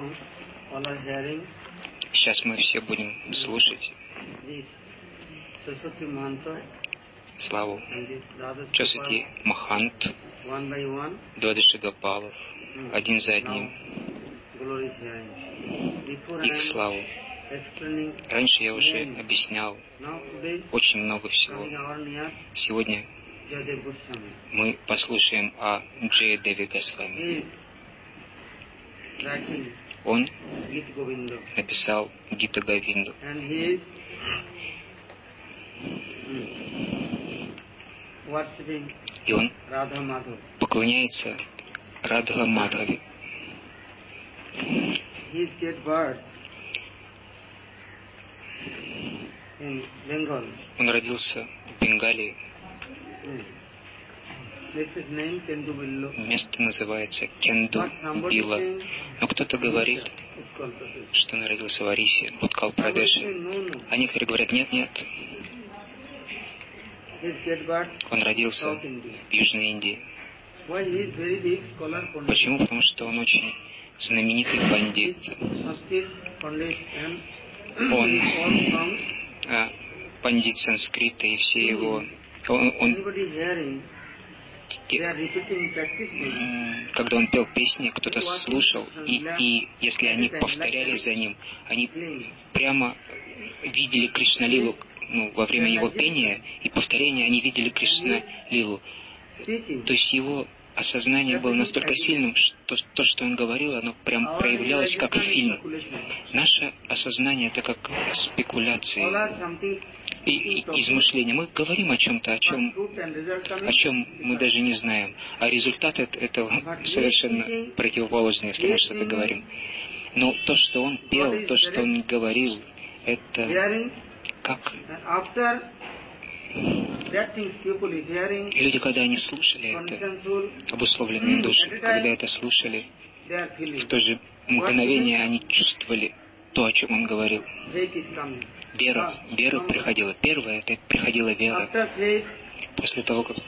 Сейчас мы все будем слушать славу Часати Махант, Двадаши Гопалов, один за одним, их славу. Раньше я уже объяснял очень много всего. Сегодня мы послушаем о Джаядеве Госвами. Он написал Гита Говинду. И он поклоняется Радха Мадхаве. Он родился в Бенгалии. Место называется Кенду-Билла. Но кто-то говорит, что он родился в Орисе, Уткал-Прадеше. А некоторые говорят, нет. Он родился в Южной Индии. Почему? Потому что он очень знаменитый пандит. Он пандит санскрита, и все его... Когда он пел песни, кто-то слушал, и если они повторяли за ним, они прямо видели Кришна-лилу, во время его пения и повторения они видели Кришна-лилу. То есть его осознание было настолько сильным, что то, что он говорил, оно прям проявлялось как фильм. Наше осознание — это как спекуляции и измышления. Мы говорим о чем-то, о чем мы даже не знаем. А результат этого совершенно противоположный, если мы что-то говорим. Но то, что он пел, то, что он говорил, это как... Люди, когда они слушали это, обусловленные души, когда это слушали, в то же мгновение они чувствовали то, о чем он говорил. Вера приходила. Первое, это приходила вера. После того, как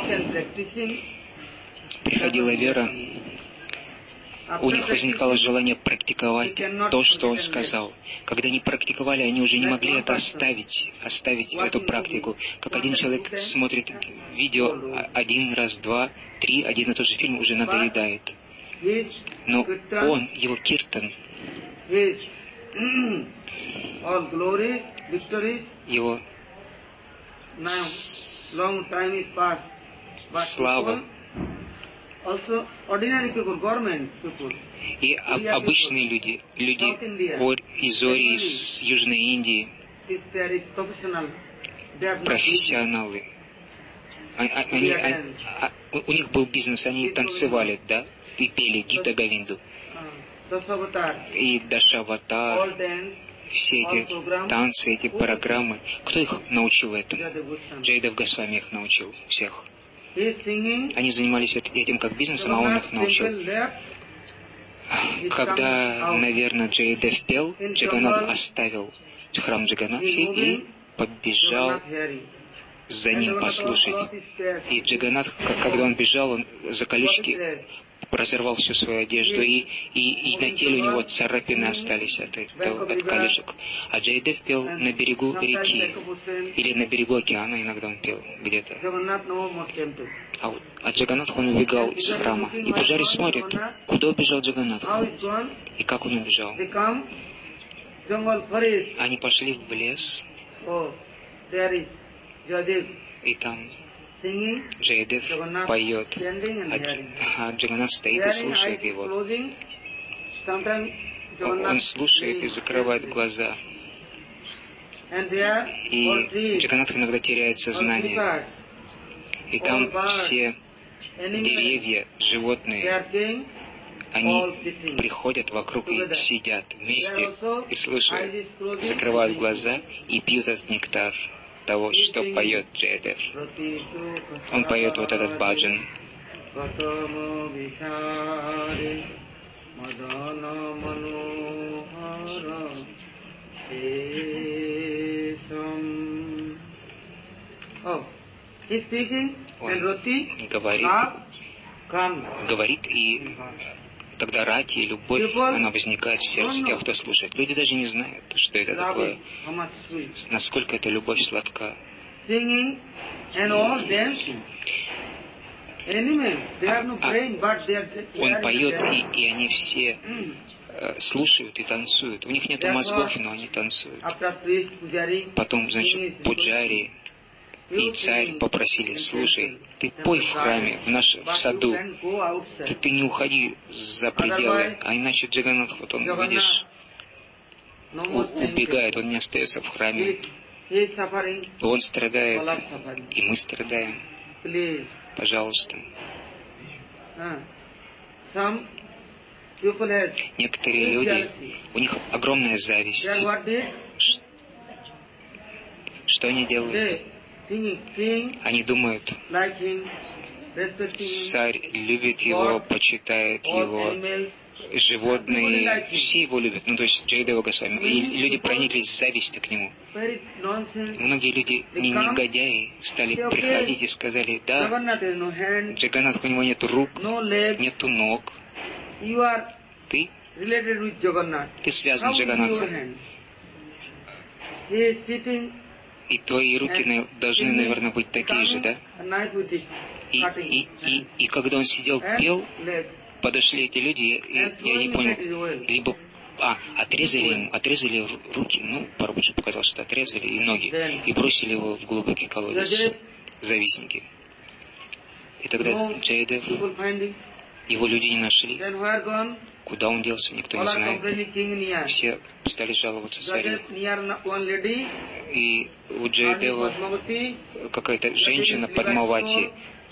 приходила вера, у них возникало желание практиковать то, что он сказал. Когда они практиковали, они уже не могли это оставить эту практику. Как один человек смотрит видео один раз, два, три, один и тот же фильм уже надоедает. Но он, его киртан, его слава, и обычные люди из Ори, из Южной Индии, профессионалы. У них был бизнес, они танцевали, да, и пели Гита Говинду. И Дашаватар, все эти танцы, эти программы. Кто их научил этому? Джайадев Госвами их научил, всех. Они занимались этим как бизнесом, а он их научил. Когда, наверное, Джаядев пел, Джаганнат оставил храм Джаганнатхи и побежал за ним послушать. И Джаганнат, когда он бежал, он за колючки разорвал всю свою одежду, и на теле у него царапины остались от колючек. А Джаядев пел на берегу реки, или на берегу океана иногда он пел где-то. А Джаганнат, он убегал из храма. И пуджари смотрит, куда убежал Джаганнат, и как он убежал. Они пошли в лес, и там Джаядев поет, а Джаганнат стоит и слушает его. Он слушает и закрывает глаза. И Джаганнат иногда теряет сознание. И там все деревья, животные, они приходят вокруг и сидят вместе и слушают, закрывают глаза и пьют этот нектар того, что поет Джаядев. Он поет вот этот баджан. Он говорит, и тогда рати и любовь, она возникает в сердце тех, кто слушает. Люди даже не знают, что это такое, насколько эта любовь сладка. Он поет, и они все слушают и танцуют. У них нет мозгов, но они танцуют. Потом, значит, пуджари и царь попросили: слушай, ты пой в храме, в саду, ты не уходи за пределы, а иначе Джаганнат, вот он, видишь, убегает, он не остается в храме. Он страдает, и мы страдаем. Пожалуйста. Некоторые люди, у них огромная зависть. Что они делают? Они думают, царь любит его, почитает его, животные, все его любят, то есть Джайадева Госвами. И люди прониклись завистью к нему. Многие люди, негодяи, стали приходить и сказали: да, Джаганнат, у него нету рук, нету ног. Ты связан с Джаганнатом. И твои руки должны, наверное, быть такие же, да? И когда он сидел, пел, подошли эти люди, и я не понял, либо отрезали руки, Прабхупада показал, что отрезали, и ноги, и бросили его в глубокий колодец, завистники. И тогда Джайадев, его люди не нашли. Куда он делся, никто не знает. Все стали жаловаться царю. И у Джайадева какая-то женщина Падмавати.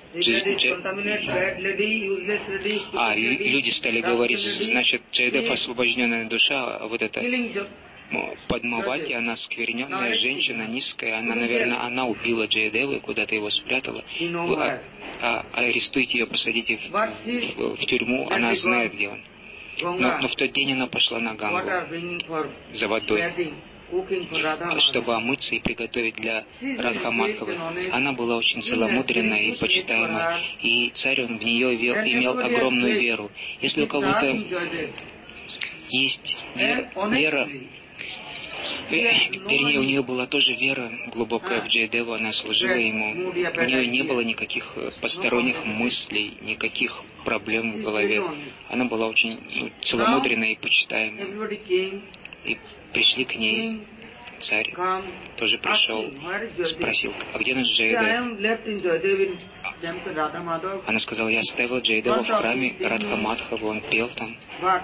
Люди стали говорить, значит, Джайадев освобожденная душа, а вот эта Падмавати, она скверненная женщина, низкая, она убила Джайадева и куда-то его спрятала. Вы арестуйте ее, посадите в тюрьму, она знает, где он. Но в тот день она пошла на Гангу за водой, чтобы омыться и приготовить для Радха Мадхавы. Она была очень целомудренная и почитаемая, и царь, он в нее имел огромную веру. Если у кого-то есть вера, вернее, у нее была тоже вера глубокая в Джайадеву, она служила ему. У нее не было никаких посторонних мыслей, никаких проблем в голове. Она была очень целомудренной и почитаемой. И пришли к ней. Царь тоже пришел, спросил: а где наш Джайадев? Она сказала: я оставила Джайадева в храме Радха Мадхавы, он пел там.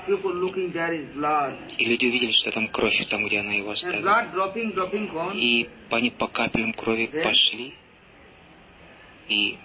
И люди увидели, что там кровь, там, где она его оставила. И они по каплям крови пошли. И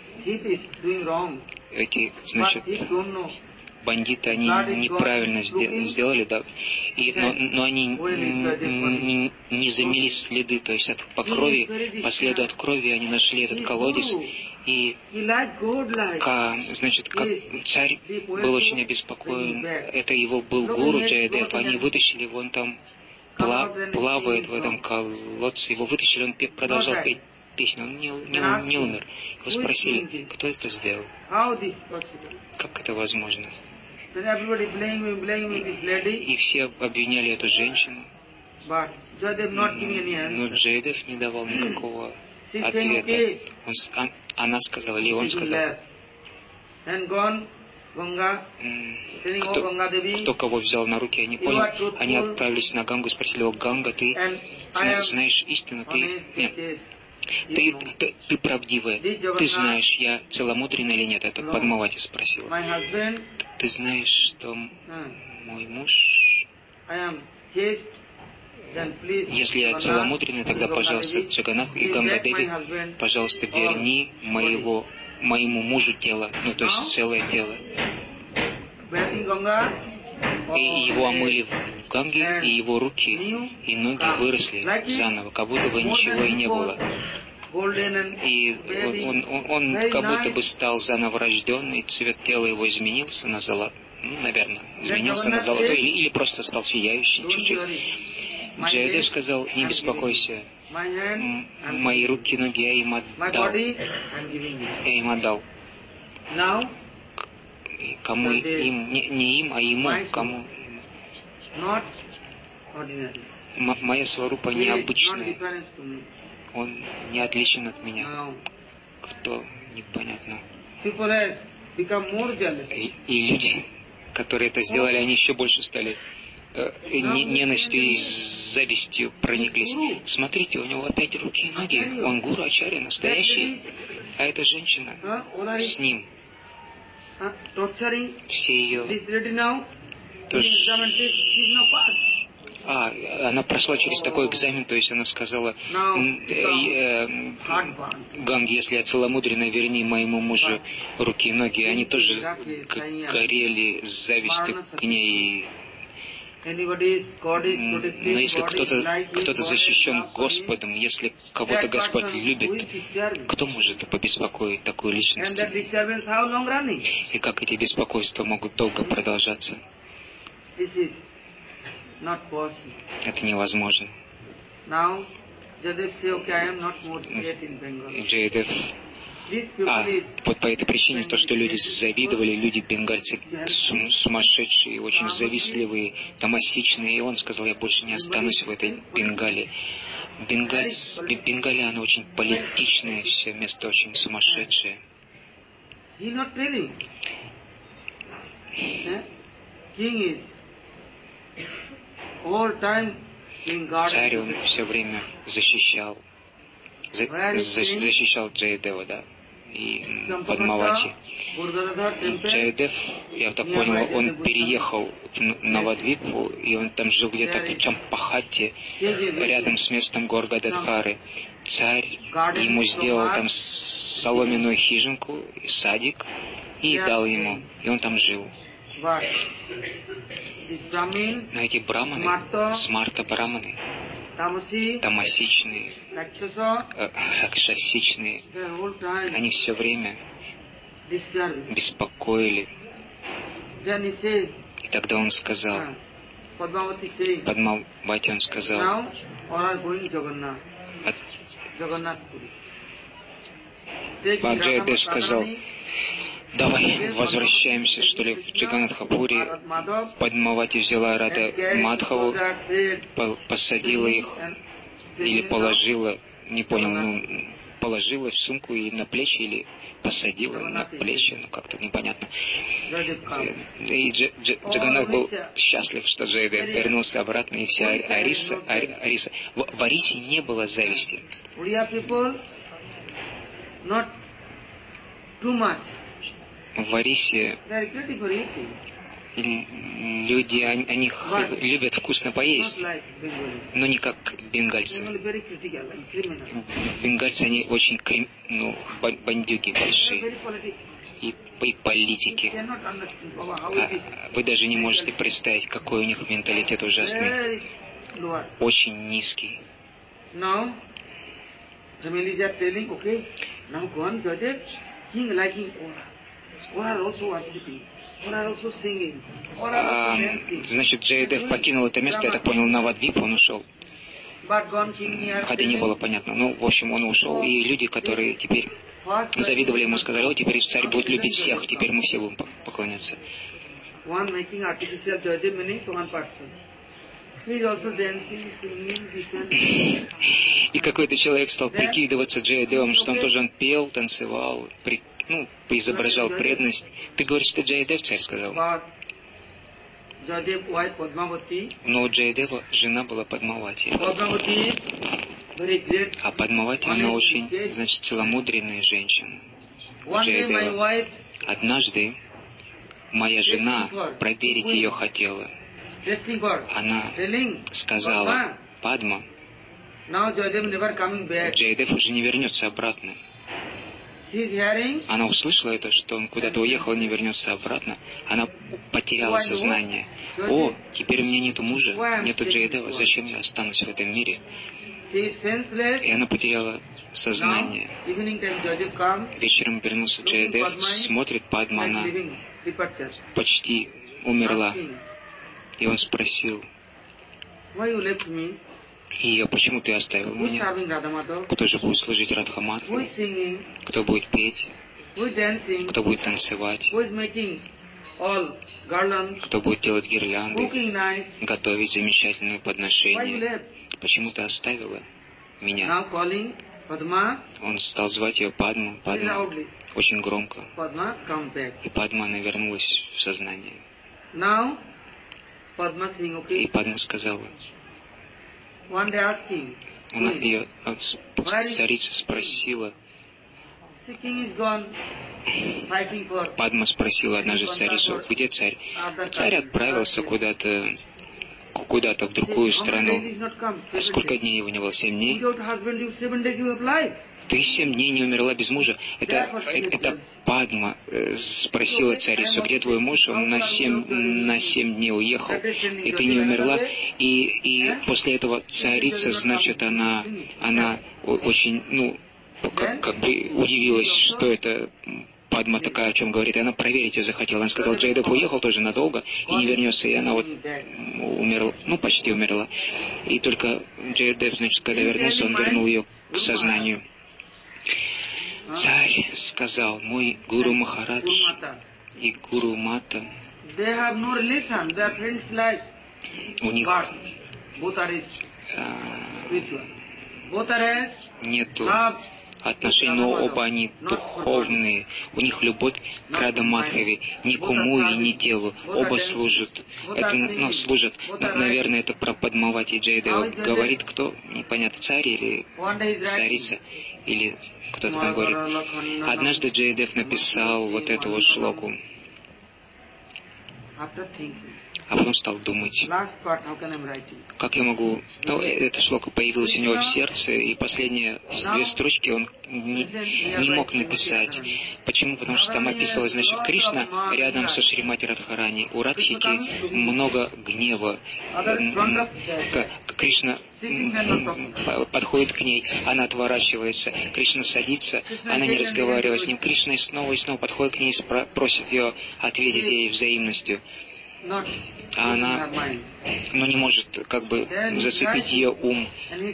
эти, значит, бандиты, они неправильно сделали, да, но они не замели следы, то есть по крови, по следу от крови они нашли этот колодец, и, значит, как царь был очень обеспокоен, это его был гуру Джайадев, они вытащили его, он там плавает в этом колодце, его вытащили, он продолжал петь песню, он не умер. Его спросили: кто это сделал? Как это возможно? И все обвиняли эту женщину. Но Джайадев не давал никакого ответа. Она сказала, или он сказал: кто кого взял на руки, я не понял. Они отправились на Гангу и спросили его: Ганга, ты знаешь истину? Ты правдивая. Ты знаешь, я целомудренна или нет? Это Падмавати спросила. Ты знаешь, что мой муж... Если я целомудренный, тогда, пожалуйста, Джаганнат и Ганга-деви, пожалуйста, верни моему мужу тело, то есть целое тело. И его омыли в Ганге, и его руки и ноги выросли заново, как будто бы ничего и не было. И он как будто бы стал заново рожденный, цвет тела его изменился на золотой, наверное, изменился на золотой, или просто стал сияющий чуть-чуть. Джайадев сказал: не беспокойся, мои руки, ноги я им отдал. И кому им, не им, а ему, кому. Моя сварупа необычная. Он не отличен от меня. Кто? Непонятно. И люди, которые это сделали, они еще больше стали ненавистью и завистью прониклись. Смотрите, у него опять руки и ноги. Он гуру ачарья настоящий. А эта женщина с ним. Все ее... она прошла через такой экзамен, то есть она сказала, Ганги, если я целомудренна, верни моему мужу руки и ноги. Они тоже горели с завистью к ней. Но если кто-то защищен Господом, если кого-то Господь любит, кто может побеспокоить такую личность? И как эти беспокойства могут долго продолжаться? Это невозможно. Джайадев. Вот по этой причине, то, что люди завидовали, люди бенгальцы сумасшедшие, очень завистливые, томасичные, и он сказал, я больше не останусь в этой Бенгалии. Бенгалия, она очень политичная, все место очень сумасшедшее. Царь он все время защищал Джайадева, да, и Падмавати. Джайадев, я так понял, он переехал в Навадвипу, и он там жил где-то в Чампахате, рядом с местом Горгададхары. Царь ему сделал там соломенную хижинку, садик, и дал ему, и он там жил. Но эти браманы, смарта-браманы, тамасичные, ракшасичные, они все время беспокоили. И тогда он сказал, Падмавати он сказал, Джайадев сказал, давай возвращаемся, что ли, в Джаганатхапури. Падмавати взяла Рада Мадхаву, посадила их, или положила, не понял, положила в сумку и на плечи, или посадила на плечи, как-то непонятно. И Джаганат был счастлив, что Джайадев вернулся обратно, и вся Ариса. В Арисе не было зависти. В Арисе люди, они любят вкусно поесть, но не как бенгальцы. Бенгальцы, они очень бандюги большие и политики. Вы даже не можете представить, какой у них менталитет ужасный, очень низкий. Значит, Джайадев покинул это место, я так понял, Навадвип, он ушел. Хотя не было понятно. Ну, в общем, он ушел, и люди, которые теперь завидовали ему, сказали, о, теперь царь будет любить всех, теперь мы все будем поклоняться. И какой-то человек стал прикидываться Джайадевом, что он тоже пел, танцевал, изображал преданность. Ты говоришь, что Джайадев царь сказал? Но у Джайадева жена была Падмавати. А Падмавати, она очень, значит, целомудренная женщина. Джайадева. Однажды моя жена проверить ее хотела. Она сказала, Падма, Джайадев уже не вернется обратно. Она услышала это, что он куда-то уехал и не вернется обратно. Она потеряла сознание. О, теперь у меня нету мужа, нету Джайадева, зачем я останусь в этом мире? И она потеряла сознание. Вечером вернулся Джайадев, смотрит, Падма, она почти умерла. И он спросил ее, почему ты оставил меня? Кто же будет служить Радхамадху? Кто будет петь? Кто будет танцевать? кто будет делать гирлянды, готовить замечательные подношения. Почему ты оставила меня? Он стал звать ее Падма, Падма, очень громко. И Падма, она вернулась в сознание. И Падма сказала, ее царица спросила, Падма спросила однажды царицу, где царь? Царь отправился куда-то в другую страну. А сколько дней его не было? 7 дней? Ты 7 дней не умерла без мужа. Это Падма спросила царицу, где твой муж? Он на 7 дней уехал, и ты не умерла. И после этого царица, значит, она очень, как бы удивилась, что это Падма такая, о чем говорит, и она проверить ее захотела. Она сказала, Джайадев уехал тоже надолго и не вернется, и она вот умерла, почти умерла. И только Джайадев, значит, когда вернулся, он вернул ее к сознанию. Царь сказал, мой Гуру Махарадж и Гуру Мата, у них нету отношений, но оба они духовные. У них любовь к Рада Мадхаве, ни к уму и ни телу. Оба служат. Это, служат. Наверное, это про Падмавати Джайадева говорит кто? Непонятно, царь или царица, или кто-то там говорит. Однажды Джайадев написал вот эту вот шлоку. А потом стал думать, как я могу... эта шлока появилась у него в сердце, и последние 2 строчки он не мог написать. Почему? Потому что там описывалось, значит, Кришна рядом со Шримати Радхарани. У Радхики много гнева. Кришна подходит к ней, она отворачивается. Кришна садится, она не разговаривает с ним. Кришна и снова подходит к ней и просит ее ответить ей взаимностью. А она, не может как бы зацепить ее ум.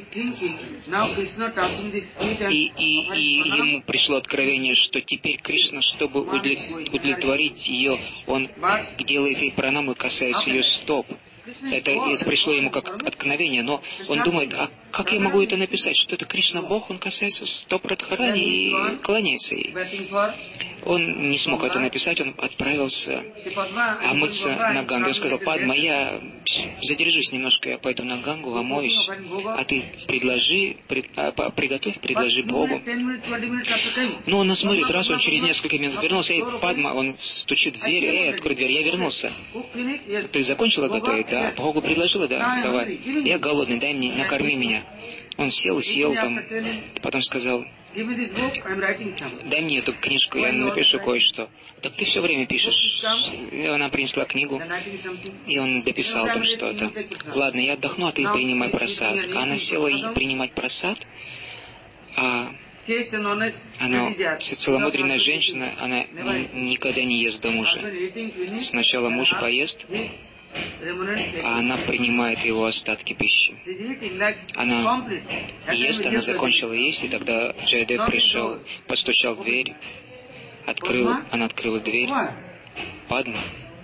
И ему пришло откровение, что теперь Кришна, чтобы удовлетворить ее, он делает ей пранаму и касается ее стоп. Это пришло ему как откровение, но он думает, а как я могу это написать, что это Кришна Бог, он касается стоп Радхарани и кланяется ей. Он не смог это написать, он отправился омыться на Гангу. Он сказал, Падма, я задержусь немножко, я пойду на Гангу, омоюсь, а ты приготовь, предложи Богу. Но он нас смотрит, раз он через несколько минут вернулся, Падма, он стучит в дверь, открой дверь, я вернулся. Ты закончила готовить? Да. Богу предложила? Да. Давай. Я голодный, дай мне, накорми меня. Он сел и съел там, потом сказал, дай мне эту книжку, я напишу кое-что. Так ты все время пишешь. И она принесла книгу, и он дописал там что-то. Ладно, я отдохну, а ты принимай просад. А она села и принимать просад, а она целомудренная женщина, она никогда не ест до мужа. Сначала муж поест, а она принимает его остатки пищи. Она ест, она закончила есть, и тогда Джайадев пришел, постучал в дверь, она открыла дверь. Падма,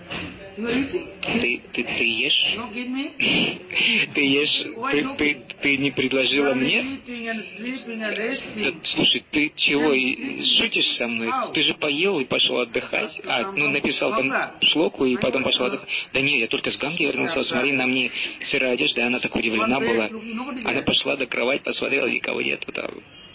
ты ешь? Ты ешь? Ты не предложила мне? Да, слушай, ты чего, шутишь со мной? Ты же поел и пошел отдыхать. Написал там шлоку и потом пошел отдыхать. Да не, я только с Ганги вернулся, смотри, на мне сырая одежда, и она так удивлена была. Она пошла до кровати, посмотрела, никого нету там.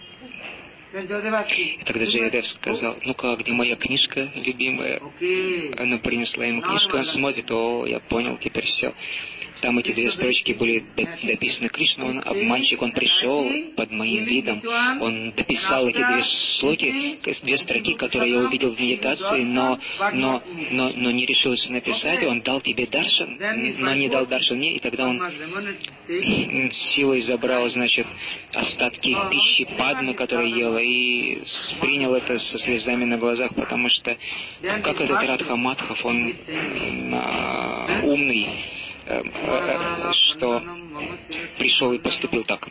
И тогда Джайадев сказал, ну-ка, где моя книжка любимая? Она принесла ему книжку, он смотрит, я понял, теперь все. Там эти 2 строчки были дописаны. Кришна, он обманщик, он пришел под моим видом, он дописал эти 2 строки, которые я увидел в медитации, но не решился написать, он дал тебе даршан, но не дал даршан мне, и тогда он силой забрал, значит, остатки пищи Падмы, которую ела, и принял это со слезами на глазах, потому что, как этот Радха Мадхав, он умный, что пришел и поступил так.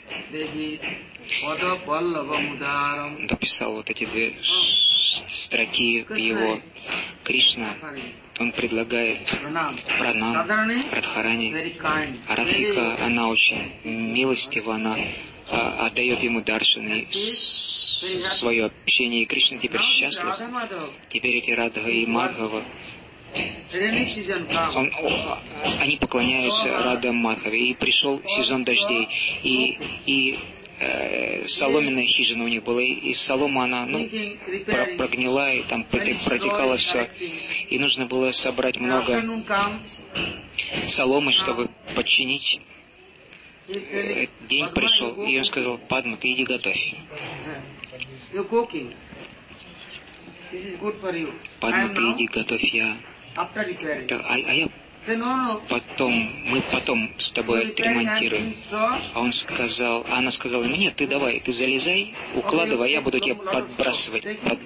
Дописал вот эти 2 строки в его Кришна, он предлагает пранам, Радхарани, а Радхика, она очень милостива, она отдает ему даршаны, свое общение, и Кришна теперь счастлив. Теперь эти Радха и Мадхава, они поклоняются Радха Мадхаве, и пришел сезон дождей, и соломенная хижина у них была, и солома, она прогнила, и там протекало все, и нужно было собрать много соломы, чтобы подчинить. День пришел, и он сказал: Падма, ты иди готовь. Падма, ты иди готовь, я мы потом с тобой отремонтируем. Она сказала ему: нет, ты давай, ты залезай, укладывай, я буду тебе подбрасывать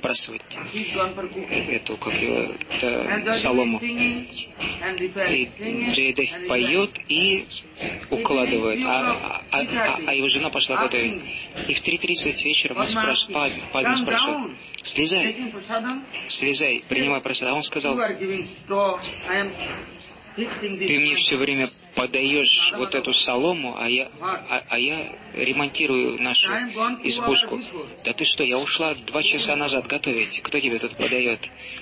эту, солому. И Джаядев поет и укладывает, а его жена пошла готовить. И в 3:30 вечера он спрашивает, Падма спрашивает: слезай, принимай просад. А он сказал: ты мне все время подаешь вот эту солому, а я ремонтирую нашу избушку. Да ты что, я ушла 2 часа назад готовить. Кто тебе тут подает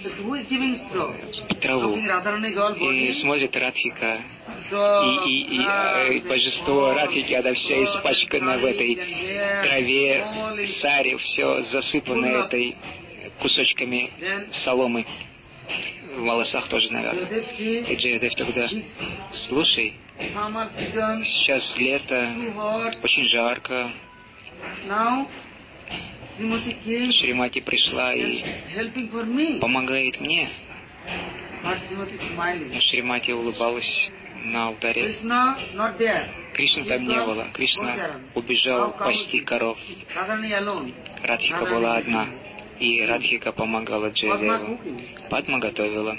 траву? И смотрит Радхика, и божество Радхики, она вся испачкана в этой траве, саре, все засыпано этой кусочками соломы. В волосах тоже, наверное. И Джаядев тогда: слушай, сейчас лето, очень жарко. Шримати пришла и помогает мне. Шримати улыбалась на алтаре. Кришны там не было. Кришна убежал пасти коров. Радхика была одна. И Радхика помогала Джаядеву. Падма готовила.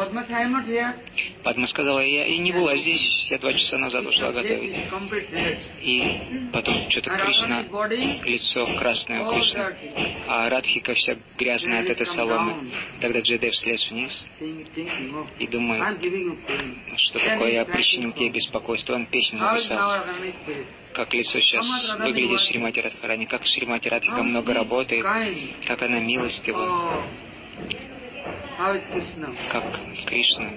Падма сказала: я и не была здесь, я 2 часа назад ушла готовить. И потом что-то Кришна, лицо красное у Кришны, а Радхика вся грязная от этой соломы. Тогда Джаядев слез вниз и думает: что такое, я причинил тебе беспокойство. Он песню написал. Как лицо сейчас выглядит Шримати Радхарани, как Шримати Радхика много работает, как она милостива, как Кришна.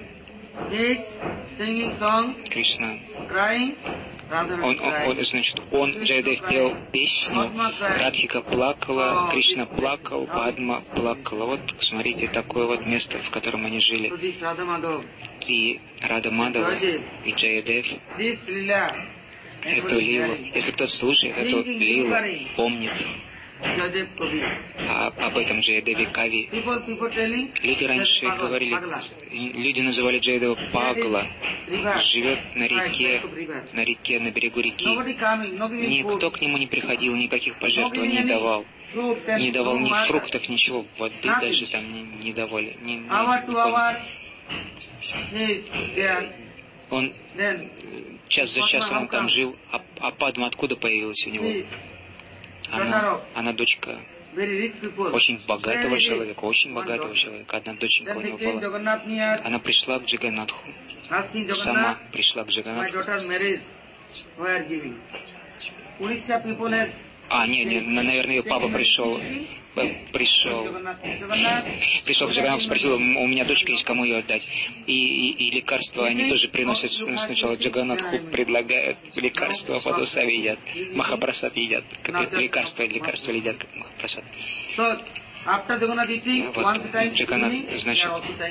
Кришна. Он, Джаядев, пел песню, Радхика плакала, Кришна плакал, Падма плакала. Вот, смотрите, такое вот место, в котором они жили. И Рада Мадхава, и Джаядев, эту лилу, если кто-то слушает эту лилу, помнит об этом Джаядеве Кави. Люди раньше говорили, люди называли Джаядева Пагла, живет на реке, на берегу реки. Никто к нему не приходил, никаких пожертвований не давал. Не давал ни фруктов, ничего, воды даже там не давали. Он час за часом он там жил, а Падма откуда появилась у него? Она дочка очень богатого человека, одна доченька у него была. Она пришла к Джаганнатху, сама пришла к Джаганнатху. Наверное, ее папа пришел к Джаганнатху, спросил: у меня дочка есть, кому ее отдать? И лекарства они тоже приносят. Сначала Джаганнатху предлагают лекарства, а потом сами едят. Махапрасад едят. Как лекарства едят, как Махапрасад. Вот Джаганнат, значит,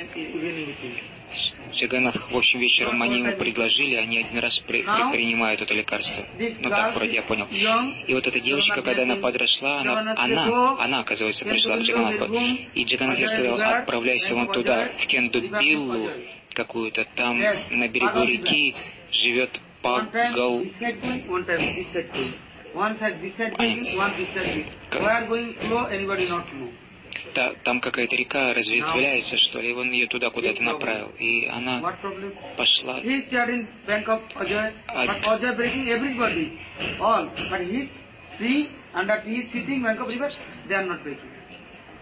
Джаганнатх, в общем, вечером они ему предложили, они один раз принимают это лекарство. Так, вроде я понял. И вот эта девочка, когда она подросла, она, оказывается, пришла к Джаганнатху. И Джаганнатх ей сказал: отправляйся вон туда, в Кендубиллу какую-то, там на берегу реки живет Пагал. Там какая-то река разветвляется, что ли, и он ее туда куда-то направил. И она пошла.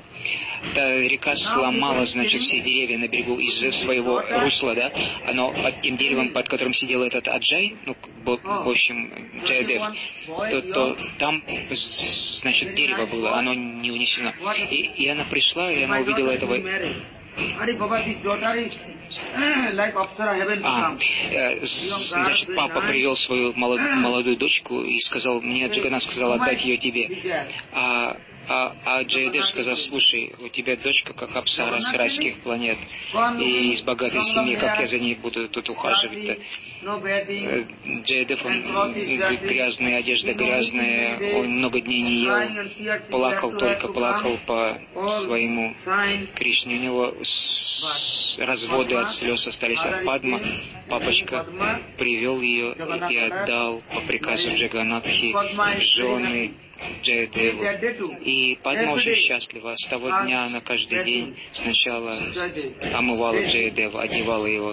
Та река сломала, значит, все деревья на берегу из-за своего русла, да, но под тем деревом, под которым сидел этот Аджай, ну, в общем, Джаядев, то там, значит, дерево было, оно не унесено. И она пришла, и она увидела этого... Значит, папа привел свою молодую дочку и сказал, мне Джаганнат сказал отдать ее тебе. А Джаядев сказал, слушай, у тебя дочка как Апсара с райских планет и из богатой семьи, как я за ней буду тут ухаживать-то? Джаядев, он грязная, одежда грязная, он много дней не ел, плакал, только плакал по своему Кришне. У него разводы от слез остались от Падма. Папочка привел ее и отдал по приказу Джаганнатхи в жены Джаядеву. И Падма очень счастлива. С того дня она каждый день сначала омывала Джаядева, одевала его.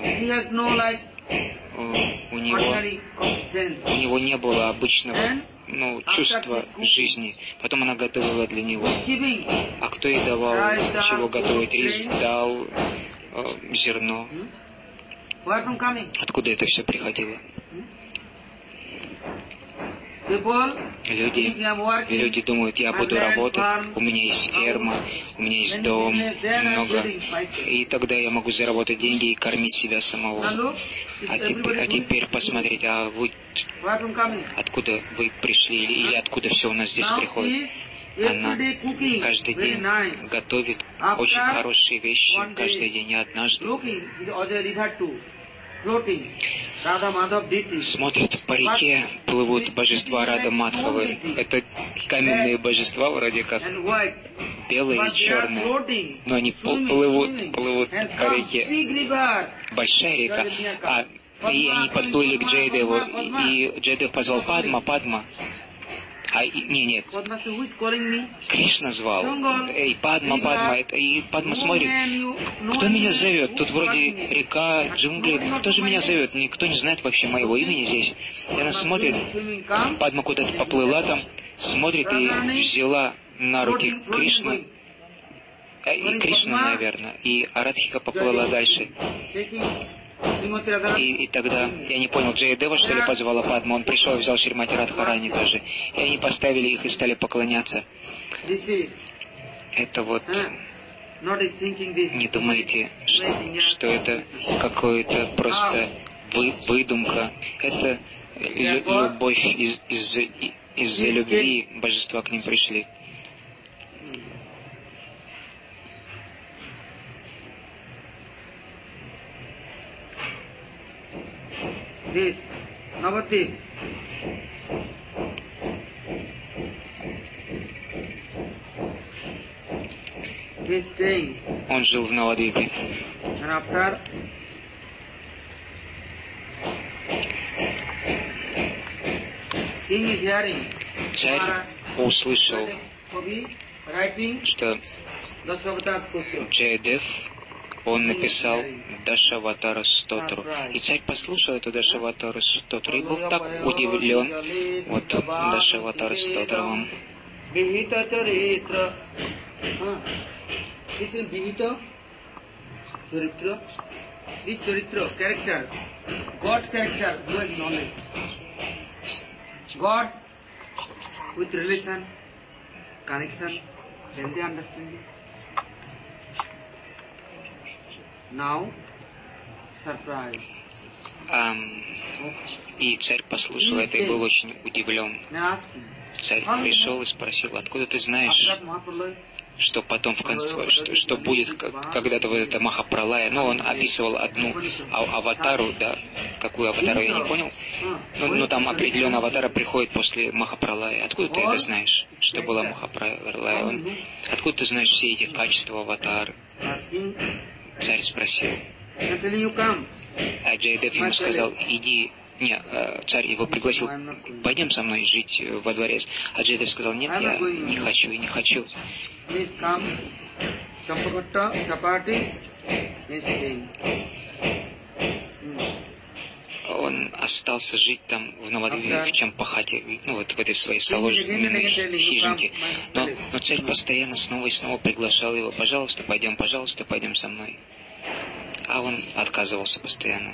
У него не было обычного чувства жизни. Потом она готовила для него. А кто ей давал, чего готовить? Рис дал, зерно. Откуда это все приходило? Люди думают, я буду работать, у меня есть ферма, у меня есть дом, много, и тогда я могу заработать деньги и кормить себя самого. А теперь посмотрите, а вы откуда вы пришли, или откуда все у нас здесь приходит? Она каждый день готовит очень хорошие вещи, каждый день, не однажды. Смотрит, по реке плывут божества Рада Мадхавы. Это каменные божества, вроде как белые и черные. Но они плывут по реке. Большая река. И они подплыли к Джаядеву. И Джаядев позвал Падма. Нет. Кришна звал. Эй, Падма. И Падма смотрит. Кто меня зовет? Тут вроде река, джунгли. Кто же меня зовет? Никто не знает вообще моего имени здесь. И она смотрит. Падма куда-то поплыла там, смотрит и взяла на руки Кришну. И Кришну, наверное. И Арадхика поплыла дальше. И тогда, я не понял, Джаядева, что ли, позвала Падму, он пришел и взял Шримати Радхарани тоже. И они поставили их и стали поклоняться. Это вот... Не думайте, что это какое-то просто выдумка. Это любовь из-за любви божества к ним пришли. Он жил в Навадвипе. Царь услышал, что Джаядев, он написал Дашаватара Стотру. И царь послушал эту Дашаватара Стотру и был так удивлен. Вот Дашаватара Стотру. This is Vihita Charitra. This Charitra, character, God character, who has knowledge. God with relation, connection, then they understand it. Now, surprise. И царь послушал это и был очень удивлен. Царь пришел и спросил, откуда ты знаешь, что потом в конце, что будет когда-то вот это Махапралая. Ну, он описывал одну аватару, да, какую аватару, я не понял. Но там определенная аватара приходит после Махапралая. Откуда ты это знаешь, что была Махапралая? Откуда ты знаешь все эти качества аватары? Царь спросил. А Джаядев ему сказал, иди. Царь его пригласил, пойдем со мной жить во дворец. А Джаядев сказал, нет, я не хочу. Он он остался жить там в Навадвипе, в Чампахате, ну вот в этой своей соложенной хижинке. Но царь постоянно снова и снова приглашал его: пожалуйста, пойдем со мной. А он отказывался постоянно.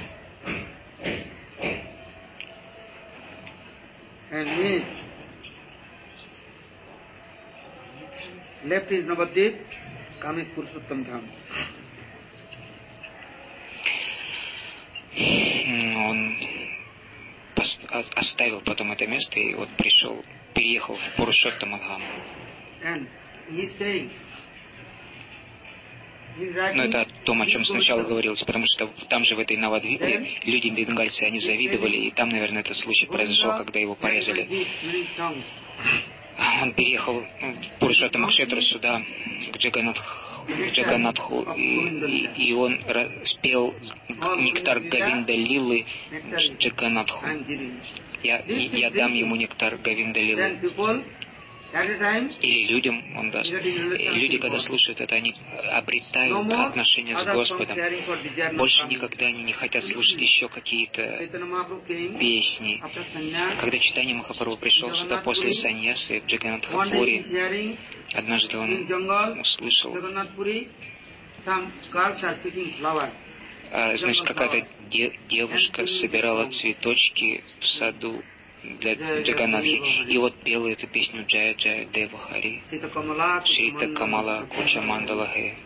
Left is Navadvip, coming Purushottam Dham. Он оставил потом это место и вот переехал в Пурушоттам-Дхам. Но это о том, о чем сначала говорилось, потому что там же, в этой Навадвипе, люди бенгальцы, они завидовали, и там, наверное, этот случай произошел, когда его порезали. Он переехал в Пурушоттам-Кшетру сюда, к Джаганатху, и он спел нектар Говинда Лилы Джаганатху. Я дам ему нектар Говинда Лилы. Или людям он даст. Люди, когда слушают это, они обретают отношения с Господом. Больше никогда они не хотят слушать еще какие-то песни. Когда Чайтанья Махапрабху пришел сюда после саньясы в Джаганатхапури, однажды он услышал, значит, какая-то девушка собирала цветочки в саду для Джаганатхи. И вот пела эту песню Джая Джая Дева Хари, Шрита Камала Куча Мандала Хе.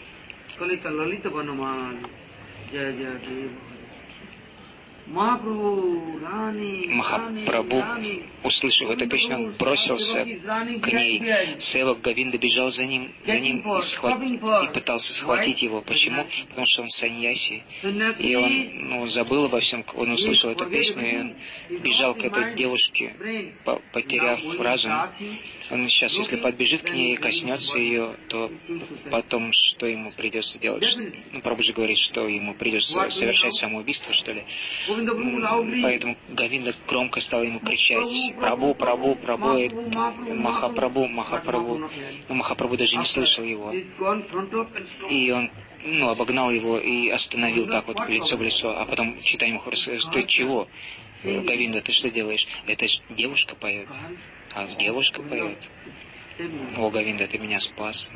Махапрабху, услышав эту песню, он бросился к ней. Севак Говинда бежал за ним и пытался схватить его. Почему? Потому что он саньяси. И он забыл обо всем, он услышал эту песню, и он бежал к этой девушке, потеряв разум. Он сейчас, если подбежит к ней и коснется ее, то потом что ему придется делать? Прабхуджи говорит, что ему придется совершать самоубийство, что ли. Поэтому Говинда громко стал ему кричать: «Прабху, Прабху, Прабху, Махапрабху, Махапрабху». Но Махапрабху даже не слышал его. И он обогнал его и остановил так вот лицо в лицо. А потом Чайтанья Махапрабху сказал: «Ты чего, Говинда, ты что делаешь? Это ж девушка поет». А девушка поет. «О, Говинда, ты меня спас».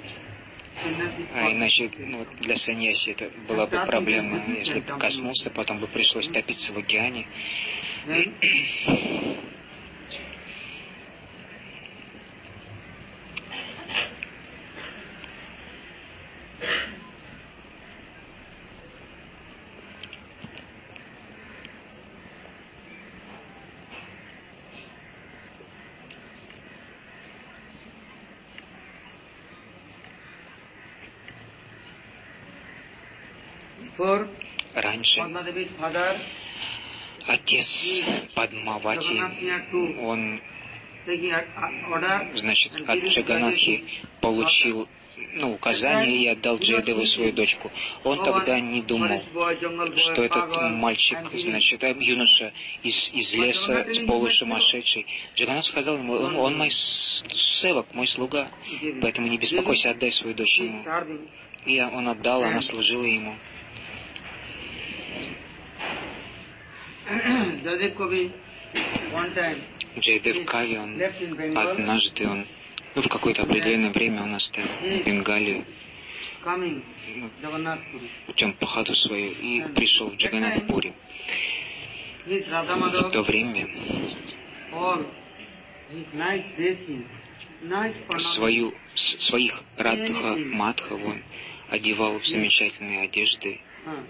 А иначе для саньяси это была бы проблема. Если бы коснулся, потом бы пришлось топиться в океане. Раньше отец Падмавати, он, значит, от Джаганатхи получил указание и отдал Джаядеву свою дочку. Он тогда не думал, что этот мальчик, значит, юноша из леса, полусумасшедший. Джаганат сказал ему: он мой севак, мой слуга, поэтому не беспокойся, отдай свою дочь ему. И он отдал, она служила ему. Джайдев Кави, однажды в какое-то определенное время он оставил Бенгалию, Чампахату свою, и пришел в Джаганатхапури. В то время своих Радха Мадхав он одевал в замечательные одежды.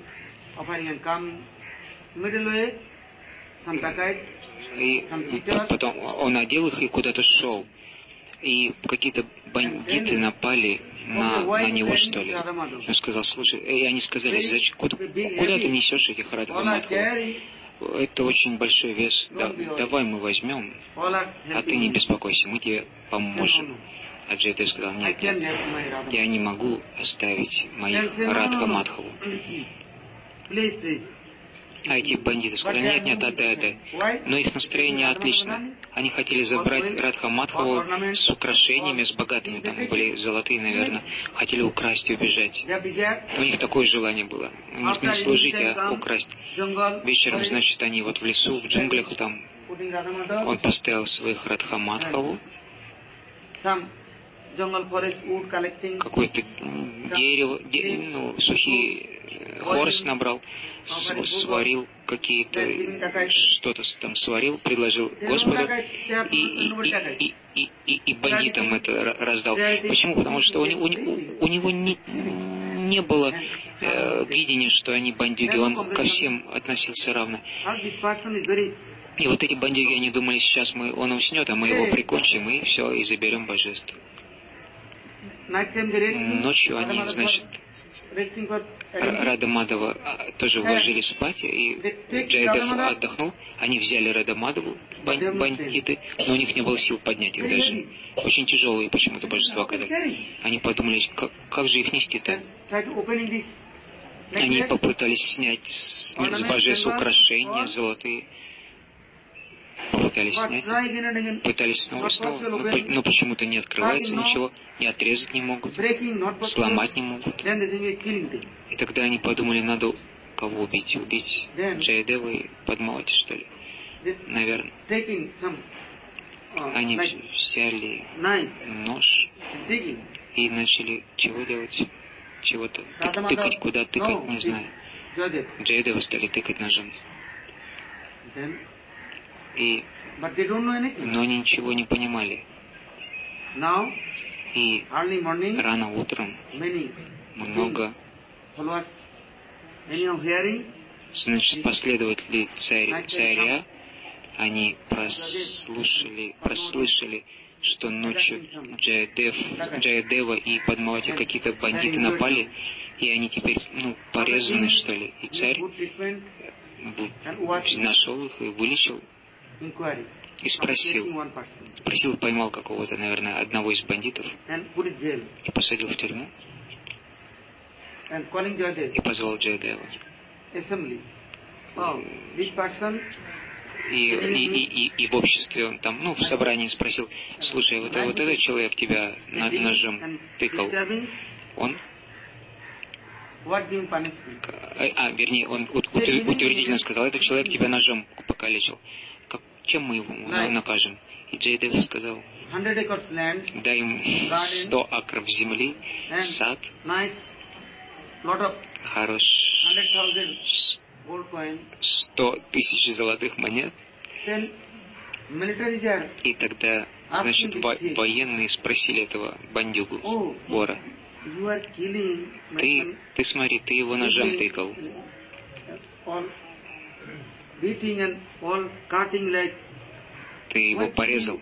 И потом он одел их и куда-то шел. И какие-то бандиты напали на него, что ли. Он сказал: слушай, и они сказали: зачем, куда ты несешь этих Радха Мадхав? Это очень большой вес, давай мы возьмем, а ты не беспокойся, мы тебе поможем. А Джайдев сказал: нет, я не могу оставить моих Радха Мадхаву. А эти бандиты сказали, нет, отдай. Но их настроение отличное. Они хотели забрать Радха Мадхаву с украшениями, с богатыми, там были золотые, наверное. Хотели украсть и убежать. У них такое желание было. Не служить, а украсть. Вечером, значит, они вот в лесу, в джунглях там. Он поставил своих Радха Мадхаву. Какое-то дерево, сухие хворост набрал, сварил какие-то, что-то там сварил, предложил Господу и бандитам это раздал. Почему? Потому что у него не было видения, что они бандюги, он ко всем относился равно. И вот эти бандюги, они думали, сейчас он уснет, а мы его прикончим, и все, и заберем божество. Ночью они, значит, Рада Мадхава тоже уложили спать, и Джаядев отдохнул. Они взяли Рада Мадхаву, бандиты, но у них не было сил поднять их даже. Очень тяжелые почему-то божества оказались. Они подумали, как же их нести-то? Они попытались снять с божеств украшения золотые. Попытались снять, пытались снова, но почему-то не открывается ничего, не отрезать не могут, сломать не могут. И тогда они подумали, надо кого убить? Убить Джаядева и Падмавати, что ли? Наверное. Они взяли нож и начали чего делать? Чего-то тыкать, куда тыкать, не знаю. Джаядева стали тыкать ножом. Но они ничего не понимали. И рано утром много, значит, последователи царя, они прослышали, что ночью Джаядева и Падмавати какие-то бандиты напали, и они теперь, порезаны, что ли. И царь нашел их и вылечил. И спросил, поймал какого-то, наверное, одного из бандитов и посадил в тюрьму и позвал Джаядева. И в обществе он там, в собрании спросил, слушай, вот этот человек тебя ножом тыкал, он... Вернее, он утвердительно сказал, этот человек тебя ножом покалечил. Чем мы его накажем? И Джаядев сказал, дай им 100 акров земли, сад, хорош, 100 тысяч золотых монет. И тогда, значит, военные спросили этого бандюгу, вора, ты смотри, ты его ножом тыкал. Ты его порезал.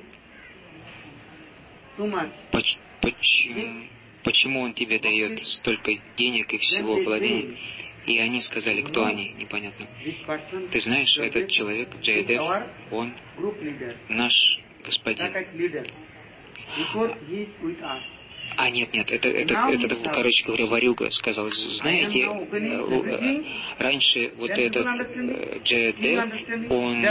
Почему он тебе дает столько денег и всего владения? И они сказали, кто они, непонятно. Ты знаешь, этот человек, Джаядев, он наш господин. Нет, это, короче говоря, ворюга сказал. Знаете, раньше вот этот Джаядев,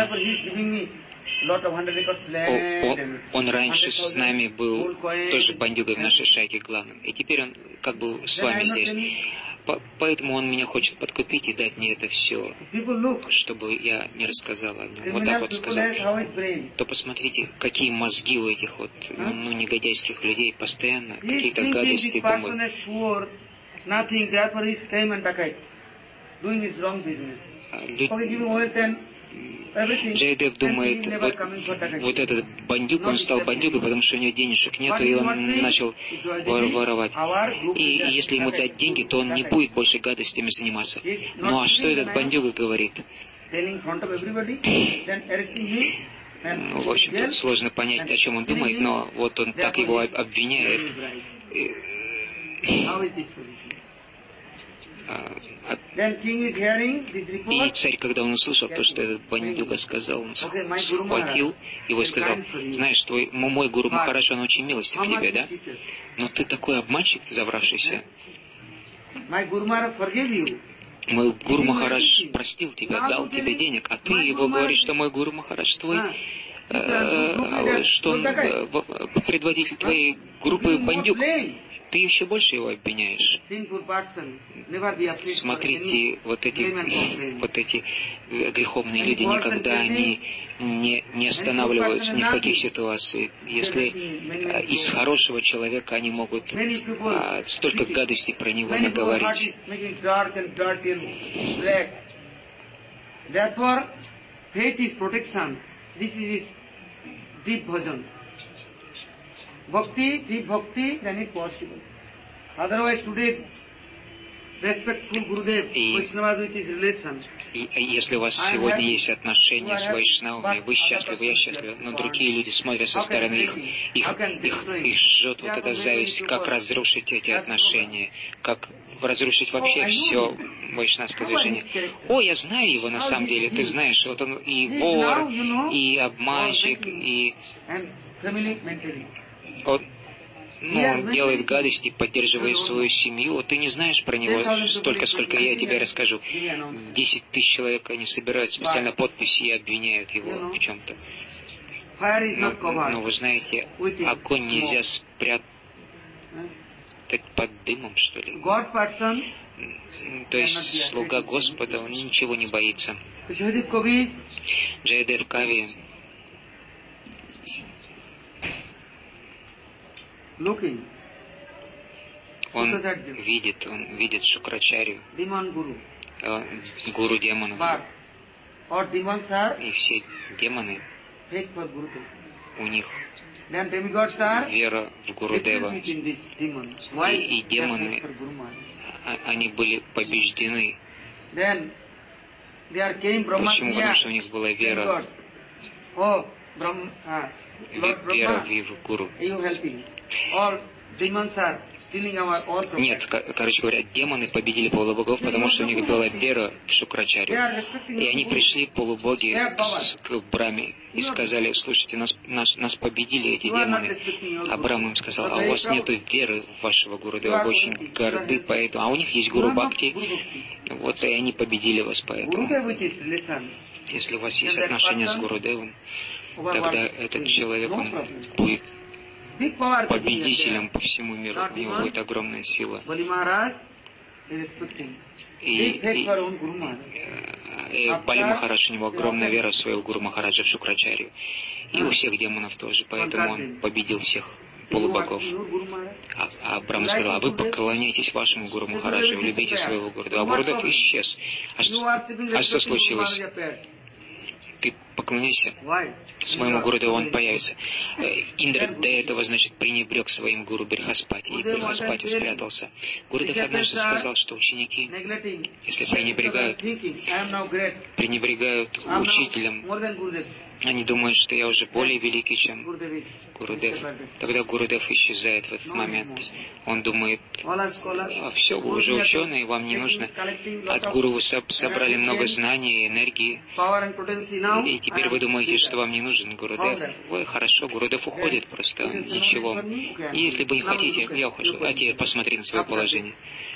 он раньше с нами был тоже бандюгой в нашей шайке главным. И теперь он как бы с вами здесь. Поэтому он меня хочет подкупить и дать мне это все, чтобы я не рассказал о нем. Вот так вот сказал. То посмотрите, какие мозги у этих негодяйских людей постоянно какие-то гадости думают. Джаядев думает, вот этот бандюк, он стал бандюгой, потому что у него денежек нету, и он начал воровать. И если ему дать деньги, то он не будет больше гадостями заниматься. Ну а что этот бандюга говорит? В общем-то, сложно понять, о чем он думает, но вот он так его обвиняет. И царь, когда он услышал то, что этот бандюга сказал, он схватил его и сказал, знаешь, мой гуру Махарадж, он очень милостив к тебе, да? Но ты такой обманщик, ты завравшийся. мой Гуру Махарадж простил тебя, дал тебе денег, а ты его говоришь, что мой Гуру Махарадж твой, что он предводитель твоей группы бандюк. Ты еще больше его обвиняешь. Смотрите, вот эти греховные люди, никогда они не останавливаются ни в каких ситуациях. Если из хорошего человека они могут столько гадостей про него наговорить. This is his deep bhajan. Bhakti, deep bhakti, then it's possible. Otherwise, today's respectful Gurudev, Vaishnava with his relation. И если у вас сегодня есть отношения с Вайшнавами, вы счастливы, я счастлив, но другие люди смотрят со стороны, их жжет вот эта зависть, как разрушить эти отношения, как разрушить вообще все вайшнавское движение. О, я знаю его на самом деле, ты знаешь, вот он и вор, и обманщик, и он делает гадости, поддерживает свою семью. Ты не знаешь про него столько, сколько я тебе расскажу. 10 тысяч человек, они собирают специально подписи и обвиняют его в чем-то. Но вы знаете, огонь нельзя спрятать под дымом, что ли. То есть слуга Господа, он ничего не боится. Джайадев Кави он видит Шукрачарью, гуру демонов. И все демоны, у них вера в Гурудева. И демоны, они были побеждены. Почему? Потому что у них была вера. Вера в Гуру. Нет, короче говоря, демоны победили полубогов, потому что у них была вера в Шукрачарью. И они пришли, полубоги, к Браме и сказали: слушайте, нас победили эти демоны. А Брама им сказал: а у вас нет веры в вашего Гурудева, вы очень горды поэтому. А у них есть Гуру Бхакти, вот и они победили вас поэтому. Если у вас есть отношения с Гурудевом, тогда этот человек, он будет победителем по всему миру. У него будет огромная сила. И Бали Махарадж, у него огромная вера в своего Гуру Махараджа, в Шукрачарью. И у всех демонов тоже. Поэтому он победил всех полубогов. А Брахма сказал: а вы поклоняйтесь вашему Гуру Махараджу, любите своего Гурудева. А Гурудев исчез. А что случилось? Ты поклоняйся своему Гурудеву, он появится. Индра до этого, значит, пренебрег своим гуру Брихаспати, и Брихаспати спрятался. Гурудев однажды сказал, что ученики, если пренебрегают учителем, они думают, что я уже более великий, чем Гурудев. Тогда Гурудев исчезает в этот момент. Он думает: все, вы уже ученые, вам не нужно. От гуру вы собрали много знаний и энергии, и теперь вы думаете, что вам не нужен Гурудев. Ой, хорошо, Гурудев уходит просто, ничего. И если вы не хотите, я ухожу. А теперь посмотри на свое положение.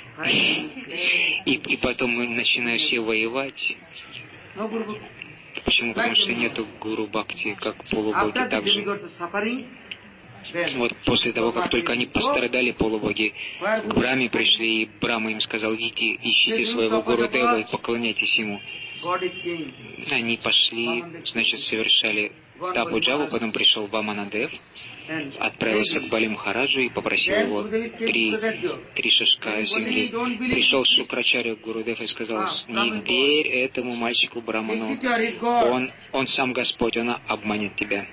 И потом начинают все воевать. Почему? Потому что нету Гуру Бхакти, как полубоги также. Вот после того, как только они пострадали, полубоги к Браме пришли, и Брама им сказал: идите, ищите своего Гурудева и поклоняйтесь ему. Они пошли, значит, совершали Тапу-джаву, потом пришел Ваманадев, отправился к Бали Махараджу и попросил его три шишка земли. Пришел Шукрачарья Гурудев и сказал: не верь этому мальчику Браману, он сам Господь, он обманет тебя.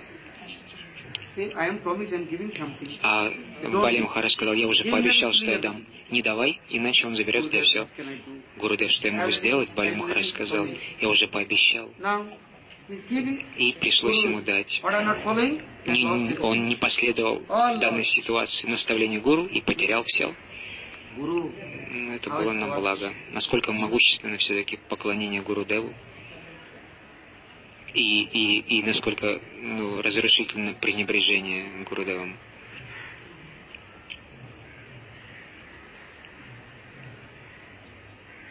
А Бали Махарадж сказал: я уже пообещал, что я дам. Не давай, иначе он заберет у тебя все. Гурудев: что я могу сделать? Бали Махарадж сказал: я уже пообещал. И пришлось ему дать. Он не последовал данной ситуации наставлению гуру и потерял все. Это было на благо. Насколько могущественно все-таки поклонение Гурудеву. И насколько разрушительно пренебрежение Гурудевом.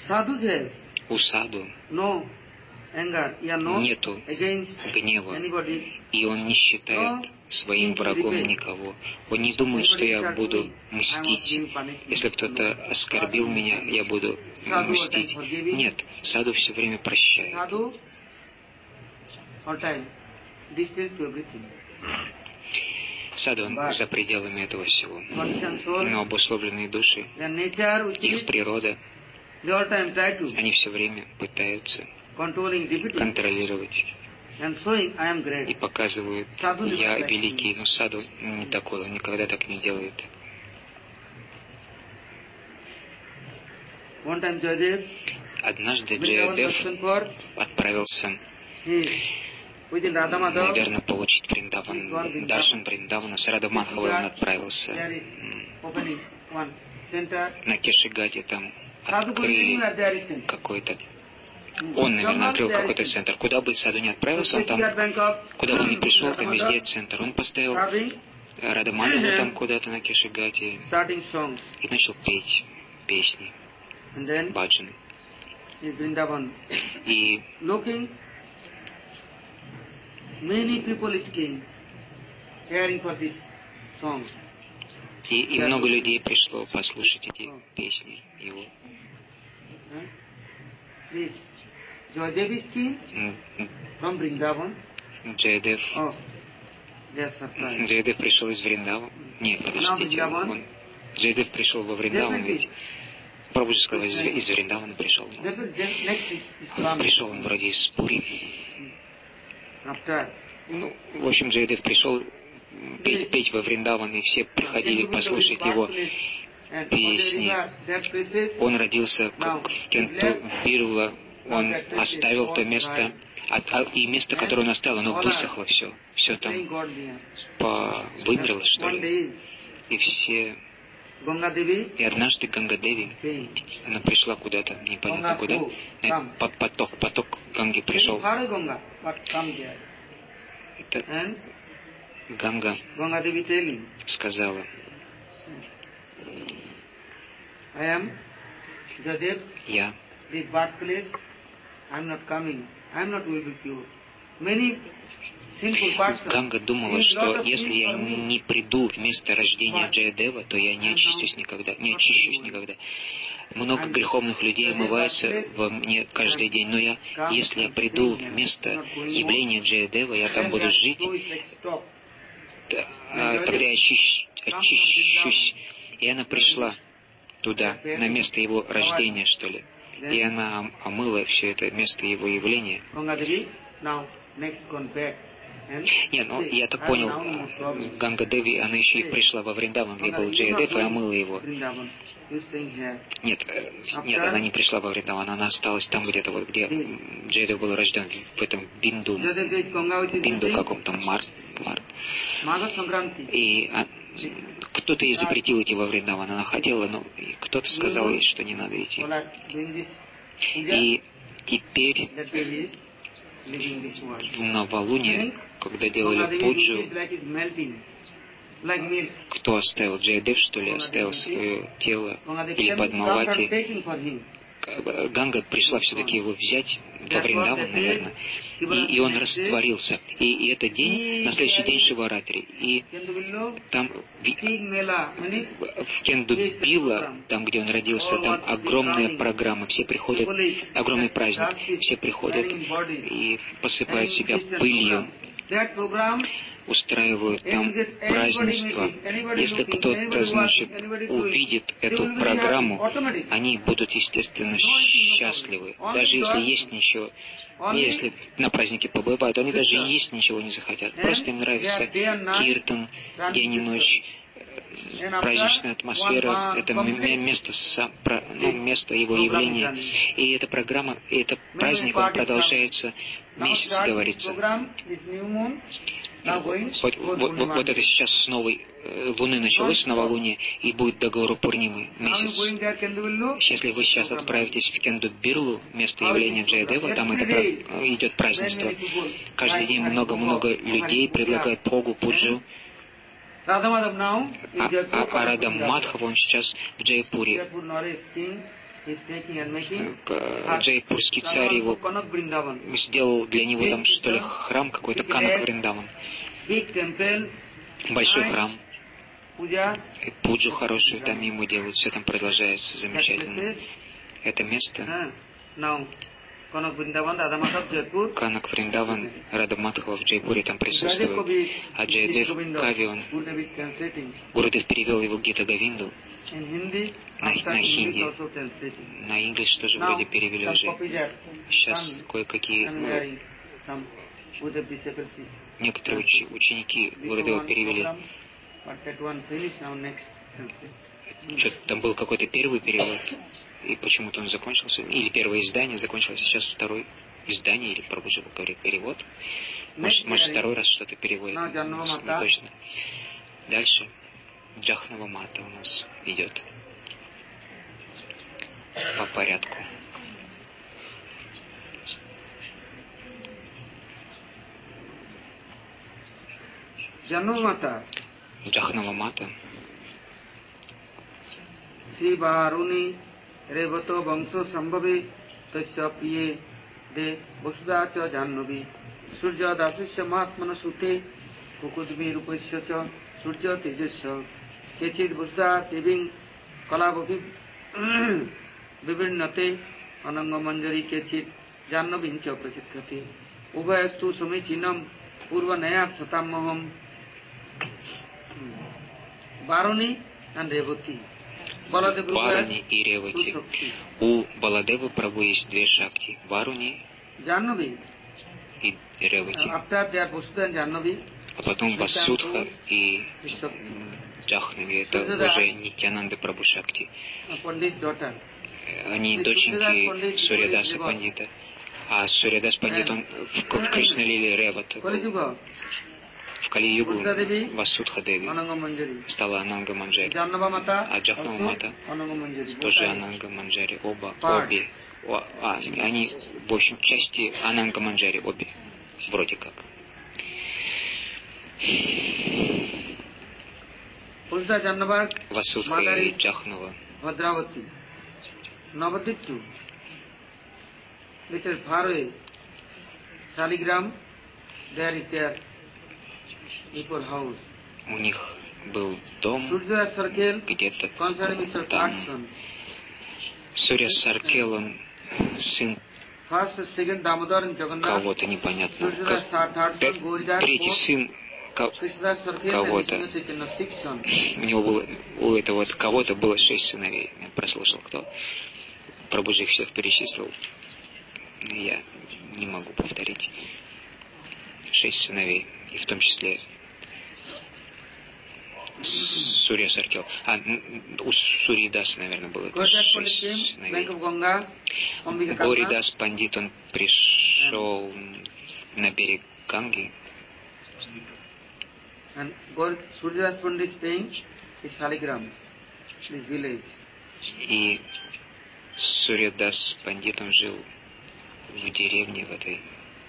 Sadhu says, У саду no anger, yeah, no нету against гнева, anybody. и он не считает своим врагом никого. Он не думает, что я буду мстить. Если кто-то оскорбил меня, я буду мстить. Нет, саду все время прощает. Sadhu, all time, distance to everything. Саду он за пределами этого всего. Но обусловленные души, Their nature, их природа, they all time try to они все время пытаются controlling, defeating, контролировать and showing I am и great. показывают, я великий, но саду не такой, он никогда так не делает. One time Jayadev, Однажды Джаядев отправился, within Radha Madhav, наверное, получить Вриндаван. Даршан Вриндавана, с Рада Мадхавой он отправился. there is opening one center. На Кешигаде там Sadhu открыли Guru, there is center. какой-то... Он, наверное, открыл какой-то центр. Куда бы саду не отправился, он там... Куда бы он ни пришел, там везде центр. Он поставил Рада Мадхаву там куда-то на Кешигате Starting songs. и начал петь песни, And then баджаны. is Vrindavan. И Looking, many people is came, hearing for this song. И много людей пришло послушать эти песни его. This Jayadev is king from Vrindavan. Джаядев. Oh, they are surprised. Джаядев пришел из Вриндавана. Нет, подождите. Джаядев пришел во Вриндаван, ведь Прабхуджи сказал, из Вриндавана пришел. Пришел он вроде из Пури. Ну, в общем, Джаядев пришел петь во Вриндаван, и все приходили послушать его песни. Он родился как в Кенту Бирла, он оставил то место, и место, которое он оставил, оно высохло все. Все там вымерло, что ли. И все... И однажды Ганга-деви, она пришла куда-то, непонятно куда. Поток Ганги пришел. Это Ганга сказала, я Ганга думала, что если я не приду в место рождения Джаядева, то я не очищусь никогда. Много греховных людей омывается во мне каждый день, но если я приду в место явления Джаядева, я там буду жить, тогда я очищусь. И она пришла туда, на место его рождения, что ли. И она омыла все это место его явления. Нет, ну я так понял, Ганга-деви, она еще и пришла во Вриндаван, где был Джаядев, и омыла его. Нет, она не пришла во Вриндаван, она осталась там где-то, вот где Джаядев был рожден, в этом Бинду каком-то И кто-то ей запретил идти во Вриндаван, она хотела, но кто-то сказал ей, что не надо идти. И теперь в новолуние, когда делали пуджу, кто оставил? Джаядев, что ли, оставил свое тело? Или Падмавати? Ганга пришла все-таки его взять во Вриндаван, наверное, и он растворился. И это день, на следующий день Шиваратри. И там в Кенду-Била, там, где он родился, там огромная программа, все приходят, огромный праздник, все приходят и посыпают себя пылью, устраивают там празднества. Если кто-то, значит, увидит эту программу, они будут, естественно, счастливы. Даже если есть ничего, если на празднике побывают, они даже есть ничего не захотят. Просто им нравится киртан, день и ночь, праздничная атмосфера, это место его явления. И эта программа, и этот праздник, он продолжается месяц, говорится. Вот это сейчас с новой луны началось, с новолуния, и будет до Гауру-Пурнимы месяц. Если вы сейчас отправитесь в Кенду-Бирлу, место явления Джаядева, там идет празднество. Каждый день много-много людей предлагают Богу пуджу. А Рада Мадхава, он сейчас в Джайпуре. Джайпурский царь его сделал для него там, что ли, храм какой-то, Канак Вриндаван. Большой храм. И пуджу хорошую там ему делают, все там продолжается замечательно. Это место Канак Вриндаван, Рада Мадхава в Джайпуре там присутствует, а Джайдев Кави, он, Гурудев перевел его Гита Говинду на хинди, на инглиш тоже вроде перевели уже. Сейчас кое-какие некоторые ученики Гурудева перевели. Что-то там был какой-то первый перевод, и почему-то он закончился, или первое издание закончилось, сейчас второе издание, или Прабхуджи говорит перевод. Может, второй раз что-то переводит, не точно. Дальше Джахнава Мата у нас идет по порядку. Джахнава Мата. Sri Varuni Revato Vamso Sambhavi Tasya Piye De Vasudha Cha Jannavi Surya Dasasya Mahatmana Sute Kukudmi Rupasya Cha Surya Tejasya Kechid Vasudha Teving Kalabhavi Vivirnate Ananga Manjari Kechid Jannavi Cha Prasiddhati Ubhayastu Samichinam Purva Nayat Satamaham Varuni and Revati Варуни и Ревати. У Баладева Прабху есть две шакти. Варуни и Ревати. А потом Васудха и Джахнави. Это уже Нитьянанда Прабху Шакти. Они доченьки Сурьядаса Пандита. А Сурьядас Пандит, он в Кришналиле Ревата был. В Кали-югу Васудха Деви стала Ананга Манджари, а Джахнава Мата тоже Ананга Манджари, обе. Они, в общем, части Ананга Манджари, обе, вроде как. Васудха и Джахнава. У них был дом где-то там. Сурья Саркел, он сын кого-то непонятно. Третий сын кого-то. У него было, у этого кого-то было 6 сыновей. Я прослушал, кто. Прабхуджи их всех перечислил. Я не могу повторить. 6 сыновей. И в том числе Сурья Саркел. У Сурьидаса, наверное, было 6 сыновей. Горидас Пандит, он пришел на берег Ганги. И Сурьядас Пандит, он жил в деревне в этой.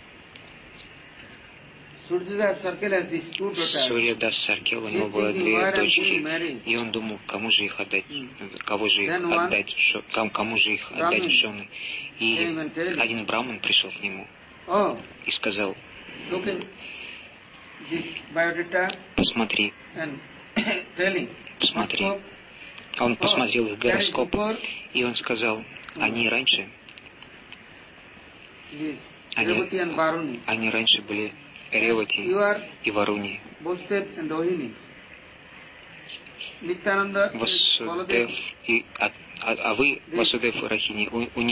Сурьядас Саркел, у него было 2 дочки, и он думал, кому же их отдать, кому же их отдать в жены. И один браман пришел к нему и сказал: посмотри. А он посмотрел их гороскоп, и он сказал: они раньше были Ревати и Варуни. Васудев и... А вы, Васудев и Рахини,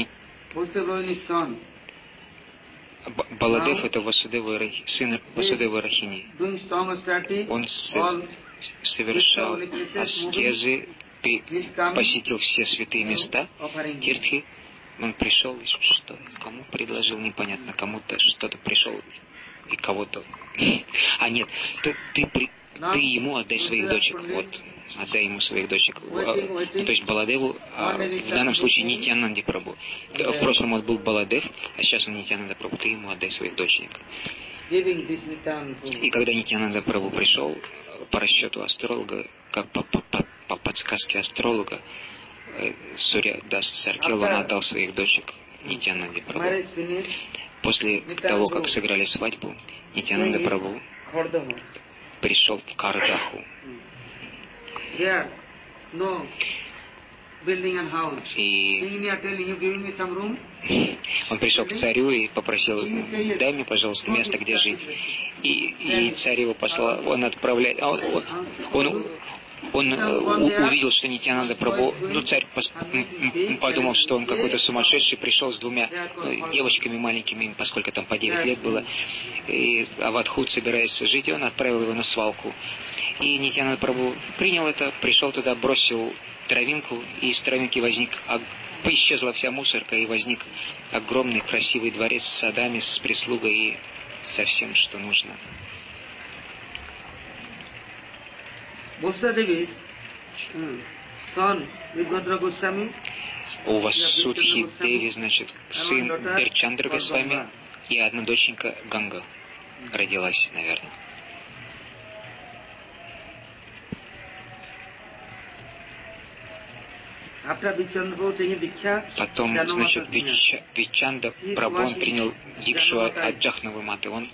Баладев — это сын Васудева и Рахини. Он совершал аскезы, посетил все святые места, тиртхи. Он пришел, кому предложил, непонятно, кому-то что-то пришел и кого-то. А нет, ты ему отдай своих дочек, вот, отдай ему своих дочек. То есть Баладеву, в данном случае Нитьянанде Прабху. В прошлом он был Баладев, а сейчас он Нитьянанда Прабху, ты ему отдай своих дочек. И когда Нитьянанда Прабху пришел, по расчету астролога, как по подсказке астролога, Сурья Дас Саркел, он отдал своих дочек Нитьянанде Прабху. После того, как сыграли свадьбу, Нитьянанда Прабху пришел в Кардаху. И он пришел к царю и попросил: дай мне, пожалуйста, место, где жить. И царь его послал, он отправляет, он увидел, что Нитьянанда Прабху, царь подумал, что он какой-то сумасшедший, пришел с двумя девочками маленькими, поскольку там по 9 лет было, и Авадхут собираясь жить, и он отправил его на свалку. И Нитьянанда Прабху принял это, пришел туда, бросил травинку, и из травинки исчезла вся мусорка, и возник огромный красивый дворец с садами, с прислугой и со всем, что нужно. У Васудхи Деви, значит, сын Берчандра Госвами и одна доченька Ганга родилась, наверное. Потом, значит, Вичанда Прабху, он принял дикшу от Джахнавы Маты. Он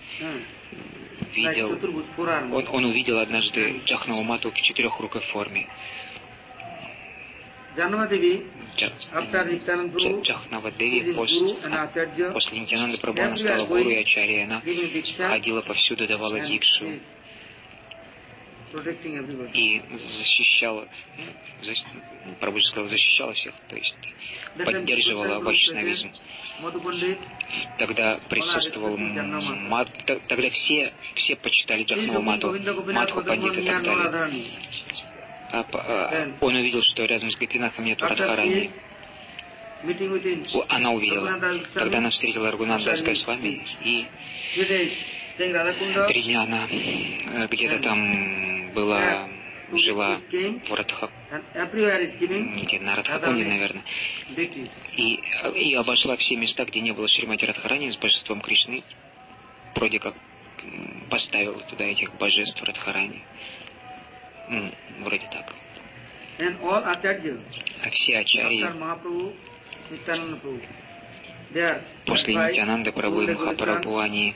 увидел однажды Джахнаву Мату в четырехрукой форме. Джахнава Деви после Нитьянанды Прабху она стала гуру и ачарьей. Она ходила повсюду, давала дикшу и защищала, Прабхуджи сказал, защищала всех, то есть поддерживала вайшнавизм. Тогда присутствовал тогда все почитали Джахнаву Мату, Мадху Пандит и так далее. Он увидел, что рядом с Гопинатом нет Радхарани. Она увидела. Тогда она встретила Рагунат Дас Госвами, и 3 дня она где-то там жила в на Радхакунде, наверное, и обошла все места, где не было Шримати Радхарани с божеством Кришны, вроде как поставила туда этих божеств Радхарани. Вроде так. А все ачарьи после Нитьянанды Прабху и Махапрабху, они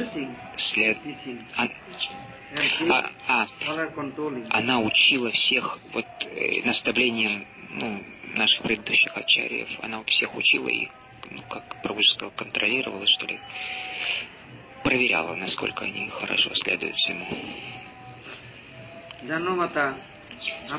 она учила всех наставлениям наших предыдущих ачарьев. Она всех учила и, как Прабхуджи сказал, контролировала, что ли, проверяла, насколько они хорошо следуют всему.